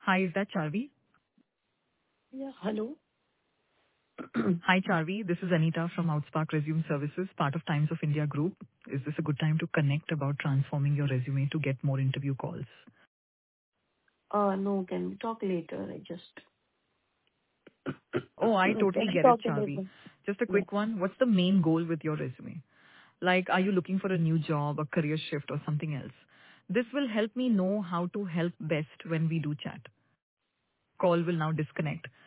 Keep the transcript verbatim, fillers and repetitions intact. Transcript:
Hi, is that Charvi? Yeah, hello. Hi, Charvi. This is Anita from Outspark Resume Services, part of Times of India Group. Is this a good time to connect about transforming your resume to get more interview calls? Uh, no, can we talk later? I just Oh, I can totally we get it, talk Charvi. later? Just a Yeah. quick one. What's the main goal with your resume? Like, are you looking for a new job, a career shift, or something else? This will help me know how to help best when we do chat. Call will now disconnect.